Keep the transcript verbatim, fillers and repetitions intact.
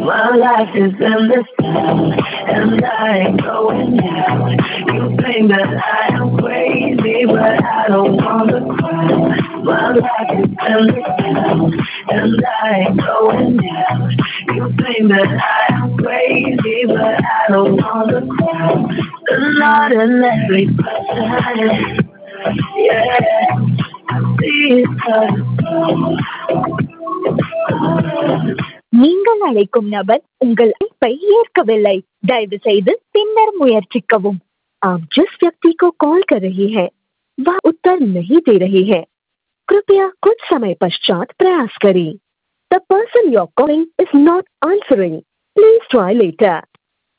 My life is in the sun, and I ain't going down. You think that I am crazy, but I don't wanna cry. My life is in the sun, and I ain't going down. You think that I am crazy, but I don't wanna cry. An ordinary person, yeah. I see it. நீங்கள் அழைக்கும் நபர் உங்கள் அழைப்பை ஏற்கவில்லை. दयவு செய்து பின்னர் मुयற்சிக்கவும். आप जिस व्यक्ति को कॉल कर रही है वह उत्तर नहीं दे रही है. कृपया कुछ समय पश्चात प्रयास करें. The person you're calling is not answering. Please try later.